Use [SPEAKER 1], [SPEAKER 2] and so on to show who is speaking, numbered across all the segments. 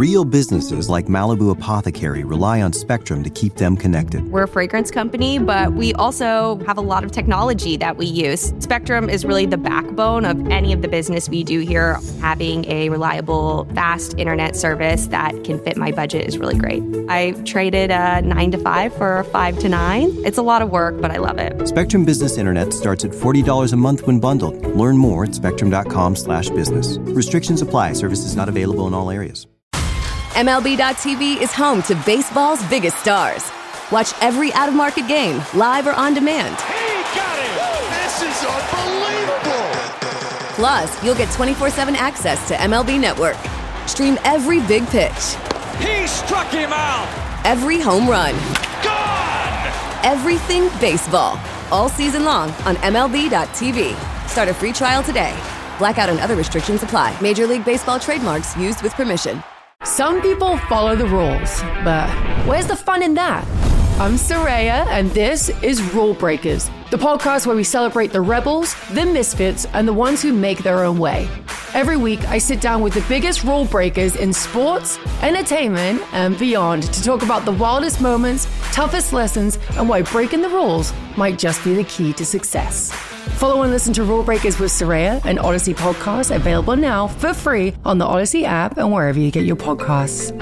[SPEAKER 1] Real businesses like Malibu Apothecary rely on Spectrum to keep them connected.
[SPEAKER 2] We're a fragrance company, but we also have a lot of technology that we use. Spectrum is really the backbone of any of the business we do here. Having a reliable, fast internet service that can fit my budget is really great. I traded a 9 to 5 for a 5 to 9. It's a lot of work, but I love it.
[SPEAKER 1] Spectrum Business Internet starts at $40 a month when bundled. Learn more at spectrum.com/business. Restrictions apply. Services not available in all areas.
[SPEAKER 3] MLB.tv is home to baseball's biggest stars. Watch every out-of-market game, live or on demand.
[SPEAKER 4] He got it! This is unbelievable!
[SPEAKER 3] Plus, you'll get 24/7 access to MLB Network. Stream every big pitch.
[SPEAKER 4] He struck him out!
[SPEAKER 3] Every home run.
[SPEAKER 4] Gone!
[SPEAKER 3] Everything baseball. All season long on MLB.tv. Start a free trial today. Blackout and other restrictions apply. Major League Baseball trademarks used with permission.
[SPEAKER 5] Some people follow the rules, but where's the fun in that? I'm Soraya, and this is Rule Breakers, the podcast where we celebrate the rebels, the misfits, and the ones who make their own way. Every week, I sit down with the biggest rule breakers in sports, entertainment, and beyond to talk about the wildest moments, toughest lessons, and why breaking the rules might just be the key to success. Follow and listen to Rule Breakers with Soraya, an Odyssey podcast available now for free on the Odyssey app and wherever you get your podcasts.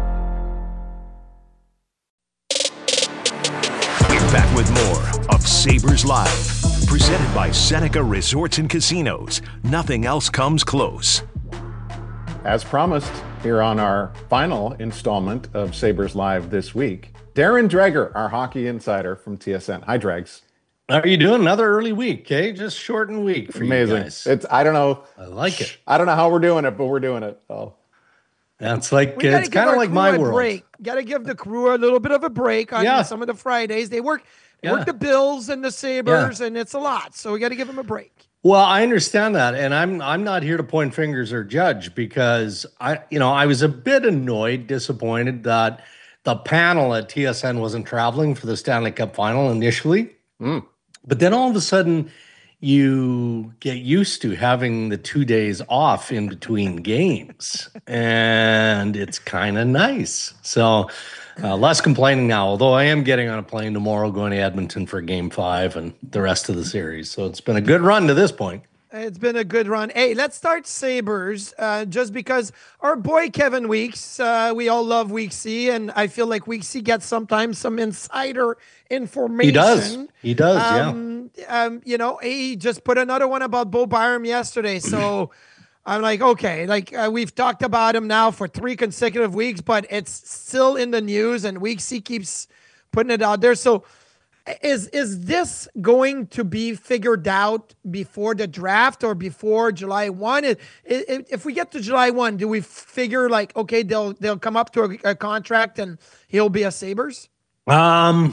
[SPEAKER 6] We're back with more of Sabres Live, presented by Seneca Resorts and Casinos. Nothing else comes close.
[SPEAKER 7] As promised, here on our final installment of Sabres Live this week, Darren Dreger, our hockey insider from TSN. Hi, Dregs.
[SPEAKER 8] How are you doing? Another early week, okay? Just shortened week for
[SPEAKER 7] Amazing.
[SPEAKER 8] You guys.
[SPEAKER 7] I don't know.
[SPEAKER 8] I like it.
[SPEAKER 7] I don't know how we're doing it, but we're doing it. Oh,
[SPEAKER 8] that's like it's kind of like my world.
[SPEAKER 9] Break. Got to give the crew a little bit of a break on some of the Fridays. They work the Bills and the Sabres, and it's a lot. So we got to give them a break.
[SPEAKER 8] Well, I understand that, and I'm not here to point fingers or judge because I was a bit annoyed, disappointed that the panel at TSN wasn't traveling for the Stanley Cup Final initially. But then all of a sudden, you get used to having the 2 days off in between games, and it's kind of nice. So less complaining now, although I am getting on a plane tomorrow going to Edmonton for Game 5 and the rest of the series. So it's been a good run to this point.
[SPEAKER 9] It's been a good run. Hey, let's start Sabres just because our boy Kevin Weeks, we all love Weeksy, and I feel like Weeksy gets sometimes some insider information.
[SPEAKER 8] He does,
[SPEAKER 9] he just put another one about Bo Byram yesterday, so I'm like, okay, we've talked about him now for 3 consecutive weeks, but it's still in the news, and Weeksy keeps putting it out there. So Is this going to be figured out before the draft or before July 1? If we get to July 1, do we figure okay, they'll come up to a contract and he'll be a Sabres?
[SPEAKER 8] I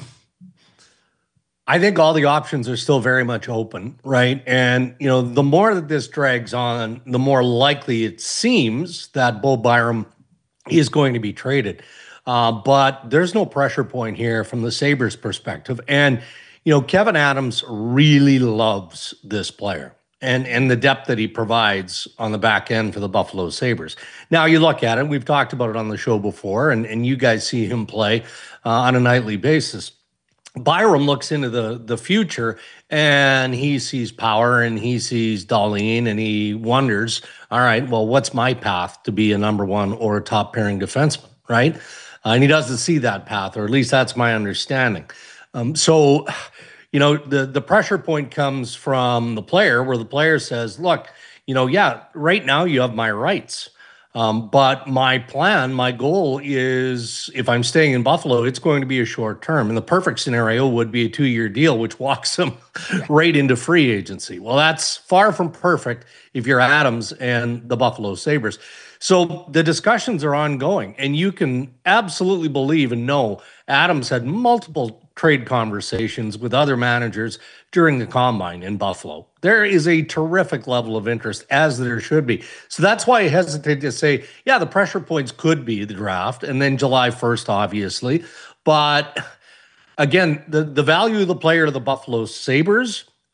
[SPEAKER 8] think all the options are still very much open, right? And, the more that this drags on, the more likely it seems that Bo Byram is going to be traded. But there's no pressure point here from the Sabres perspective. And, Kevin Adams really loves this player and the depth that he provides on the back end for the Buffalo Sabres. Now you look at it, we've talked about it on the show before, and you guys see him play on a nightly basis. Byram looks into the future and he sees power and he sees Dahlin and he wonders, all right, well, what's my path to be a number one or a top pairing defenseman, right? And he doesn't see that path, or at least that's my understanding. So, the pressure point comes from the player where the player says, look, right now you have my rights. But my plan, my goal is if I'm staying in Buffalo, it's going to be a short term. And the perfect scenario would be a 2-year deal, which walks him right into free agency. Well, that's far from perfect if you're Adams and the Buffalo Sabres. So the discussions are ongoing, and you can absolutely believe and know Adams had multiple trade conversations with other managers during the combine in Buffalo. There is a terrific level of interest, as there should be. So that's why I hesitate to say, the pressure points could be the draft and then July 1st, obviously. But again, the value of the player to the Buffalo Sabres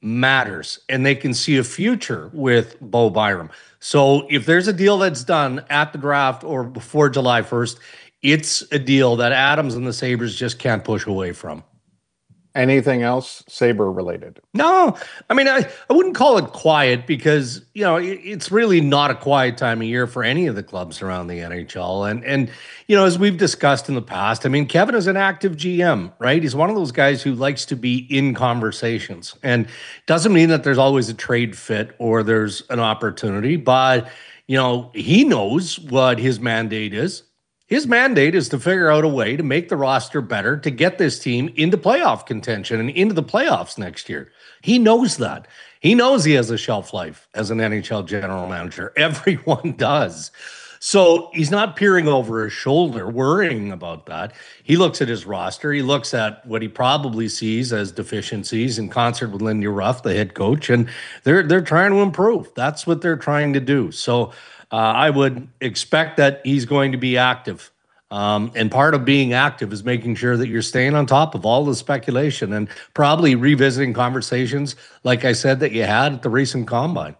[SPEAKER 8] matters, and they can see a future with Bo Byram. So if there's a deal that's done at the draft or before July 1st, it's a deal that Adams and the Sabres just can't push away from.
[SPEAKER 7] Anything else Sabre related?
[SPEAKER 8] No, I mean, I wouldn't call it quiet because, it's really not a quiet time of year for any of the clubs around the NHL. And as we've discussed in the past, I mean, Kevin is an active GM, right? He's one of those guys who likes to be in conversations, and doesn't mean that there's always a trade fit or there's an opportunity, but, he knows what his mandate is. His mandate is to figure out a way to make the roster better, to get this team into playoff contention and into the playoffs next year. He knows that. He knows he has a shelf life as an NHL general manager. Everyone does. So he's not peering over his shoulder, worrying about that. He looks at his roster. He looks at what he probably sees as deficiencies in concert with Lindy Ruff, the head coach, and they're trying to improve. That's what they're trying to do. So I would expect that he's going to be active. And part of being active is making sure that you're staying on top of all the speculation and probably revisiting conversations, like I said, that you had at the recent combine.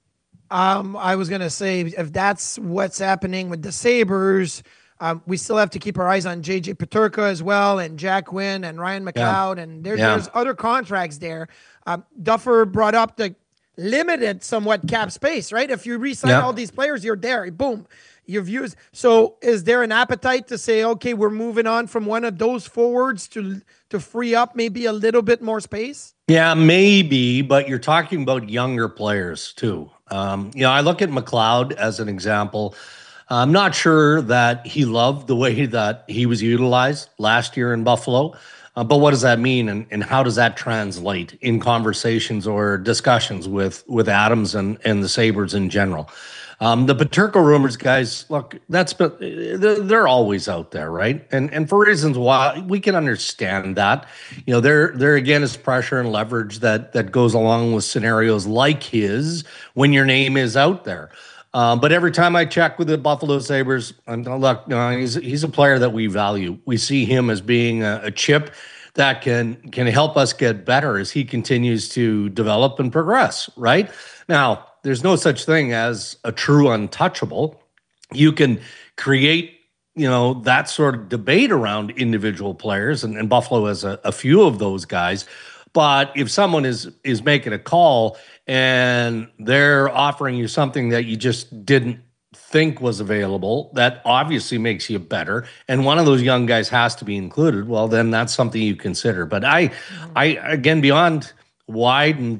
[SPEAKER 9] I was going to say, if that's what's happening with the Sabres, we still have to keep our eyes on JJ Peterka as well, and Jack Quinn and Ryan McLeod. Yeah. And there's other contracts there. Duffer brought up the limited somewhat cap space, right? If you re-sign all these players, you're there. Boom. You've used. So is there an appetite to say, okay, we're moving on from one of those forwards to free up maybe a little bit more space?
[SPEAKER 8] Yeah, maybe, but you're talking about younger players too. I look at McLeod as an example. I'm not sure that he loved the way that he was utilized last year in Buffalo. But what does that mean, and how does that translate in conversations or discussions with Adams and the Sabres in general? The Peterka rumors, guys, look, they're always out there, right? And for reasons why we can understand that. There again is pressure and leverage that goes along with scenarios like his when your name is out there. But every time I check with the Buffalo Sabres, he's a player that we value. We see him as being a chip that can help us get better as he continues to develop and progress, right? Now, there's no such thing as a true untouchable. You can create, that sort of debate around individual players, and Buffalo has a few of those guys. But if someone is making a call and they're offering you something that you just didn't think was available, that obviously makes you better, and one of those young guys has to be included, well, then that's something you consider. But I again, beyond wide and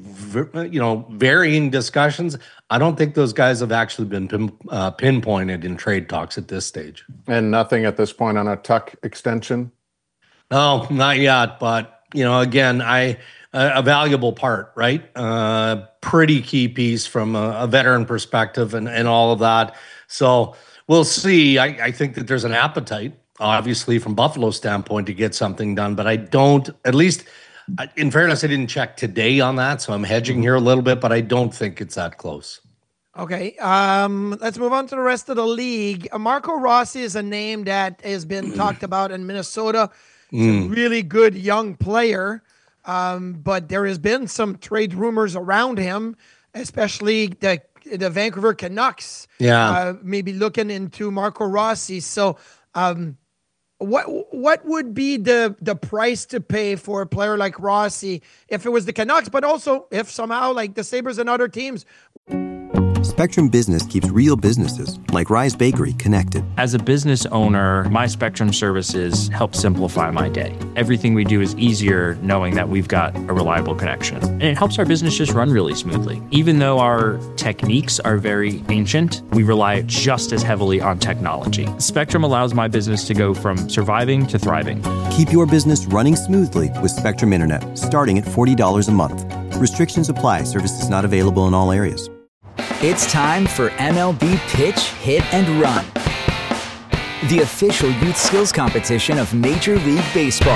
[SPEAKER 8] varying discussions, I don't think those guys have actually been pinpointed in trade talks at this stage.
[SPEAKER 7] And nothing at this point on a Tuck extension?
[SPEAKER 8] No, not yet. But, again, a valuable part, right? Pretty key piece from a veteran perspective and all of that. So we'll see. I think that there's an appetite, obviously, from Buffalo's standpoint to get something done. But I don't, at least in fairness, I didn't check today on that. So I'm hedging here a little bit, but I don't think it's that close.
[SPEAKER 9] Okay, let's move on to the rest of the league. Marco Rossi is a name that has been talked about in Minnesota. He's a really good young player. But there has been some trade rumors around him, especially the Vancouver Canucks. Maybe looking into Marco Rossi. So, what would be the price to pay for a player like Rossi if it was the Canucks, but also if somehow like the Sabres and other teams?
[SPEAKER 1] Spectrum Business keeps real businesses like Rise Bakery connected.
[SPEAKER 10] As a business owner, my Spectrum services help simplify my day. Everything we do is easier knowing that we've got a reliable connection. And it helps our business just run really smoothly. Even though our techniques are very ancient, we rely just as heavily on technology. Spectrum allows my business to go from surviving to thriving.
[SPEAKER 1] Keep your business running smoothly with Spectrum Internet, starting at $40 a month. Restrictions apply. Services not available in all areas.
[SPEAKER 11] It's time for MLB Pitch, Hit, and Run, the official youth skills competition of Major League Baseball.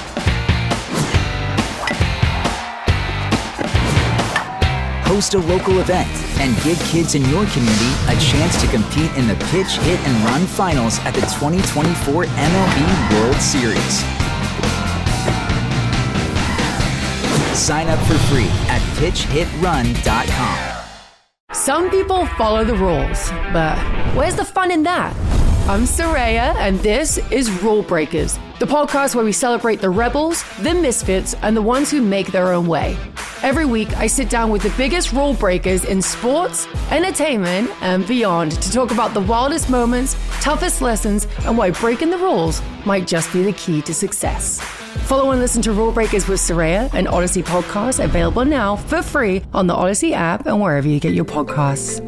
[SPEAKER 11] Host a local event and give kids in your community a chance to compete in the Pitch, Hit, and Run finals at the 2024 MLB World Series. Sign up for free at pitchhitrun.com.
[SPEAKER 5] Some people follow the rules, but where's the fun in that? I'm Soraya, and this is Rule Breakers, the podcast where we celebrate the rebels, the misfits, and the ones who make their own way. Every week, I sit down with the biggest rule breakers in sports, entertainment, and beyond to talk about the wildest moments, toughest lessons, and why breaking the rules might just be the key to success. Follow and listen to Rule Breakers with Soraya, an Odyssey podcast available now for free on the Odyssey app and wherever you get your podcasts.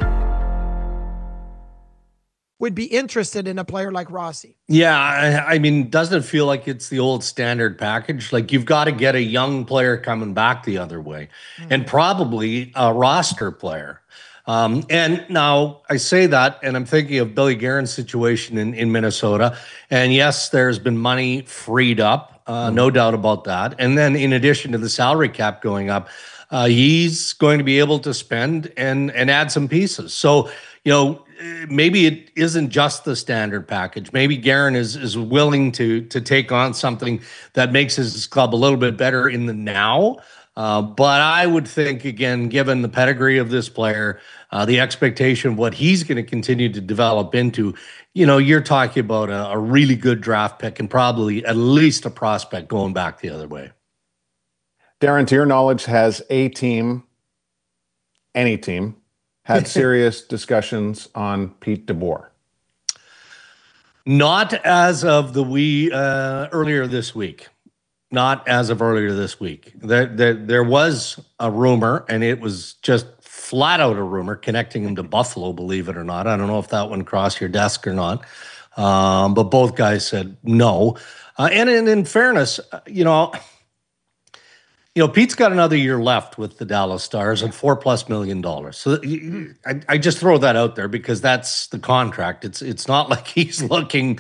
[SPEAKER 9] Would be interested in a player like Rossi.
[SPEAKER 8] Yeah, I mean, doesn't it feel like it's the old standard package? Like you've got to get a young player coming back the other way, and probably a roster player. And now I say that, and I'm thinking of Billy Guerin's situation in Minnesota. And yes, there's been money freed up, no doubt about that. And then in addition to the salary cap going up, he's going to be able to spend and add some pieces. So, maybe it isn't just the standard package. Maybe Guerin is willing to take on something that makes his club a little bit better in the now. But I would think, again, given the pedigree of this player, the expectation of what he's going to continue to develop into, you're talking about a really good draft pick and probably at least a prospect going back the other way.
[SPEAKER 7] Darren, to your knowledge, has any team, had serious discussions on Pete DeBoer?
[SPEAKER 8] Not as of earlier this week. Not as of earlier this week. There was a rumor, and it was just flat out a rumor connecting him to Buffalo, believe it or not. I don't know if that one crossed your desk or not. But both guys said no. And in fairness, Pete's got another year left with the Dallas Stars and $4+ million. So I just throw that out there because that's the contract. It's not like he's looking,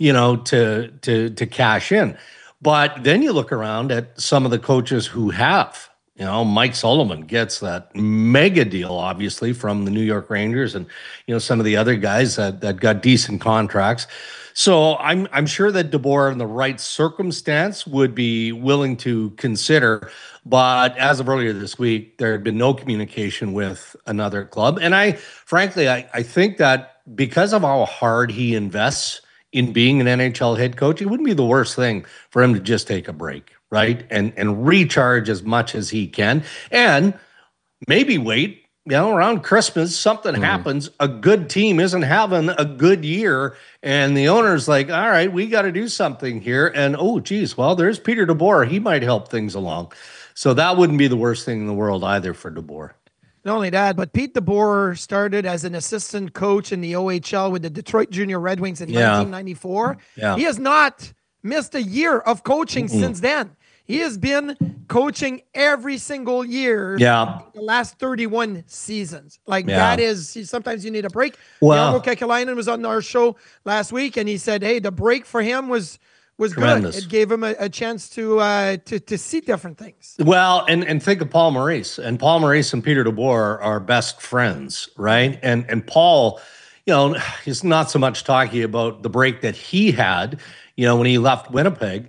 [SPEAKER 8] to cash in. But then you look around at some of the coaches who have. Mike Sullivan gets that mega deal, obviously, from the New York Rangers, and some of the other guys that got decent contracts. So I'm sure that DeBoer, in the right circumstance, would be willing to consider. But as of earlier this week, there had been no communication with another club. And I think that because of how hard he invests in being an NHL head coach, it wouldn't be the worst thing for him to just take a break, right? And recharge as much as he can. And maybe wait. Around Christmas, something happens. A good team isn't having a good year, and the owner's like, all right, we got to do something here. And, there's Peter DeBoer. He might help things along. So that wouldn't be the worst thing in the world either for DeBoer.
[SPEAKER 9] Not only that, but Pete DeBoer started as an assistant coach in the OHL with the Detroit Junior Red Wings in 1994. Yeah. He has not missed a year of coaching since then. He has been coaching every single year the last 31 seasons. That is, sometimes you need a break. Jarmo Kekalainen was on our show last week, and he said, hey, the break for him was tremendous. Good. It gave him a chance to see different things.
[SPEAKER 8] Well, and think of Paul Maurice. And Paul Maurice and Peter DeBoer are best friends, right? And Paul, he's not so much talking about the break that he had, when he left Winnipeg.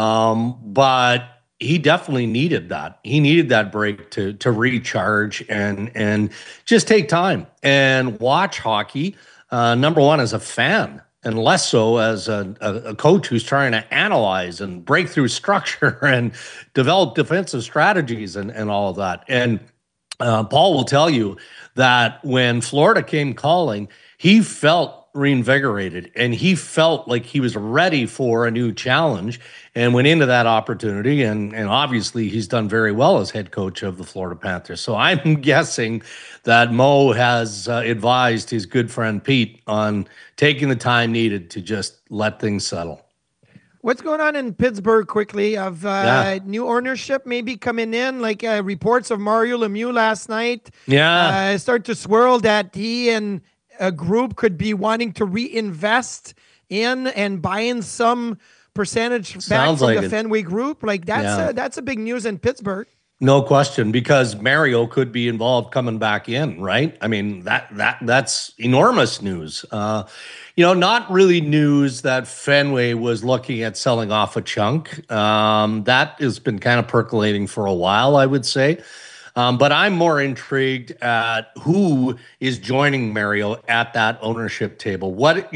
[SPEAKER 8] But he definitely needed that. He needed that break to recharge and just take time and watch hockey. Number one, as a fan, and less so as a coach who's trying to analyze and break through structure and develop defensive strategies and all of that. And Paul will tell you that when Florida came calling, he felt reinvigorated and he felt like he was ready for a new challenge and went into that opportunity. And obviously he's done very well as head coach of the Florida Panthers. So I'm guessing that Mo has advised his good friend Pete on taking the time needed to just let things settle.
[SPEAKER 9] What's going on in Pittsburgh quickly of new ownership maybe coming in, like reports of Mario Lemieux last night start to swirl that he and a group could be wanting to reinvest in and buying some percentage back from the Fenway Group. That's a big news in Pittsburgh.
[SPEAKER 8] No question, because Mario could be involved coming back in, right? I mean, that's enormous news. Not really news that Fenway was looking at selling off a chunk. That has been kind of percolating for a while, I would say. But I'm more intrigued at who is joining Mario at that ownership table. What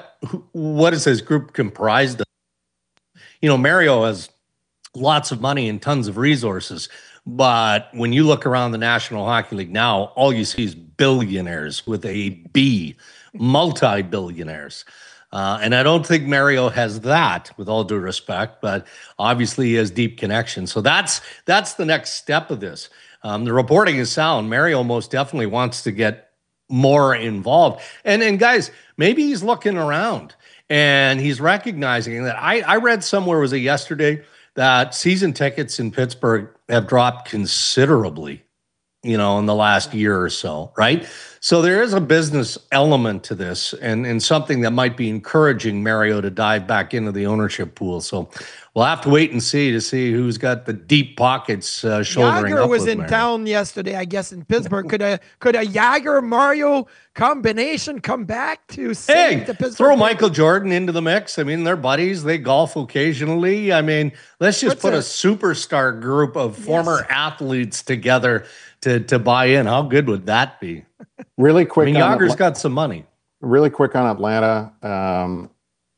[SPEAKER 8] is his group comprised of? Mario has lots of money and tons of resources. But when you look around the National Hockey League now, all you see is billionaires with a B, multi-billionaires. And I don't think Mario has that, with all due respect, but obviously he has deep connections. So that's the next step of this. The reporting is sound. Mario most definitely wants to get more involved. And guys, maybe he's looking around and he's recognizing that I read somewhere, was it yesterday, that season tickets in Pittsburgh have dropped considerably, in the last year or so, right? So there is a business element to this and something that might be encouraging Mario to dive back into the ownership pool. So we'll have to wait and see who's got the deep pockets shouldering
[SPEAKER 9] Yager
[SPEAKER 8] up
[SPEAKER 9] was
[SPEAKER 8] with
[SPEAKER 9] in
[SPEAKER 8] Mario.
[SPEAKER 9] town yesterday, I guess, in Pittsburgh. Could a Yager-Mario combination come back to save the Pittsburgh?
[SPEAKER 8] Throw Michael Jordan into the mix. I mean, they're buddies. They golf occasionally. I mean, let's just put a superstar group of former athletes together to buy in. How good would that be?
[SPEAKER 7] Really quick.
[SPEAKER 8] Yager's got some money.
[SPEAKER 7] Really quick on Atlanta.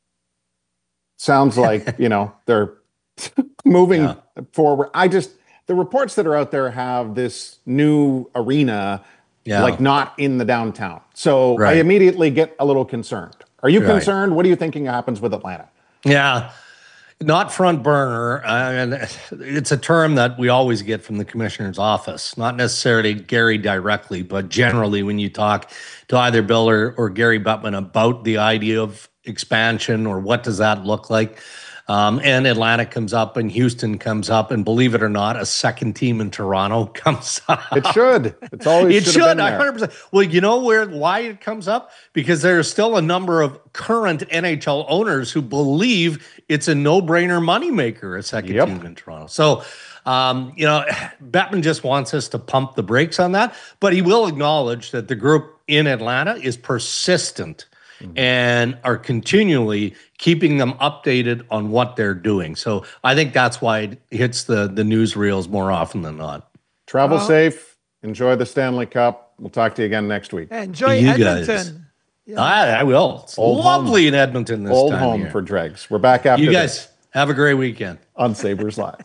[SPEAKER 7] Sounds like, they're moving forward. The reports that are out there have this new arena, like not in the downtown. So I immediately get a little concerned. Are you concerned? What are you thinking happens with Atlanta?
[SPEAKER 8] Yeah. Not front burner, and it's a term that we always get from the commissioner's office, not necessarily Gary directly, but generally when you talk to either Bill or Gary Bettman about the idea of expansion or what does that look like. And Atlanta comes up and Houston comes up, and believe it or not, a second team in Toronto comes up.
[SPEAKER 7] It should. It's always
[SPEAKER 8] it should. 100%. Well, you know why it comes up? Because there's still a number of current NHL owners who believe it's a no-brainer moneymaker, a second team in Toronto. So, Bettman just wants us to pump the brakes on that, but he will acknowledge that the group in Atlanta is persistent and are continually keeping them updated on what they're doing. So I think that's why it hits the newsreels more often than not.
[SPEAKER 7] Travel safe. Enjoy the Stanley Cup. We'll talk to you again next week.
[SPEAKER 9] Enjoy Edmonton.
[SPEAKER 8] Yeah. I will. It's lovely in Edmonton this
[SPEAKER 7] old
[SPEAKER 8] time.
[SPEAKER 7] Old home for Dregs. We're back after
[SPEAKER 8] you guys
[SPEAKER 7] this.
[SPEAKER 8] Have a great weekend.
[SPEAKER 7] On Sabres Live.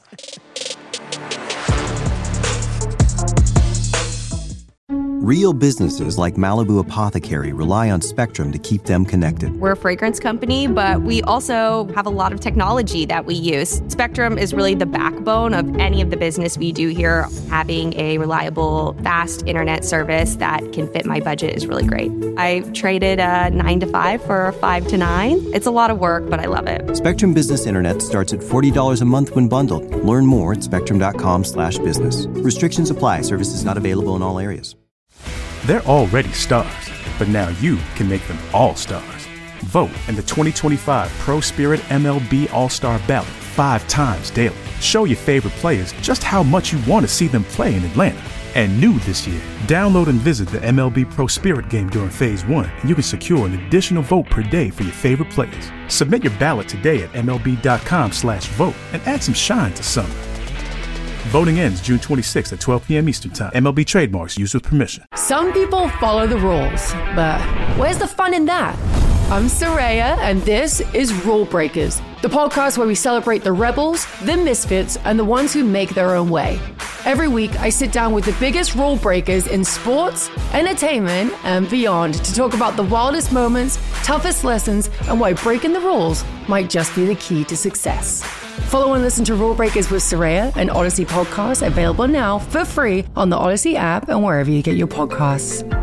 [SPEAKER 1] Real businesses like Malibu Apothecary rely on Spectrum to keep them connected.
[SPEAKER 2] We're a fragrance company, but we also have a lot of technology that we use. Spectrum is really the backbone of any of the business we do here. Having a reliable, fast internet service that can fit my budget is really great. I traded a 9 to 5 for a 5 to 9. It's a lot of work, but I love it.
[SPEAKER 1] Spectrum Business Internet starts at $40 a month when bundled. Learn more at spectrum.com/business. Restrictions apply. Services not available in all areas.
[SPEAKER 12] They're already stars, but now you can make them all-stars. Vote in the 2025 Pro Spirit MLB All-Star Ballot 5 times daily. Show your favorite players just how much you want to see them play in Atlanta. And new this year, download and visit the MLB Pro Spirit game during Phase 1, and you can secure an additional vote per day for your favorite players. Submit your ballot today at MLB.com/vote and add some shine to summer. Voting ends June 26th at 12 p.m. Eastern Time. MLB trademarks used with permission.
[SPEAKER 5] Some people follow the rules, but where's the fun in that? I'm Saraya, and this is Rule Breakers, the podcast where we celebrate the rebels, the misfits, and the ones who make their own way. Every week, I sit down with the biggest rule breakers in sports, entertainment, and beyond to talk about the wildest moments, toughest lessons, and why breaking the rules might just be the key to success. Follow and listen to Rule Breakers with Saraya, an Odyssey podcast available now for free on the Odyssey app and wherever you get your podcasts.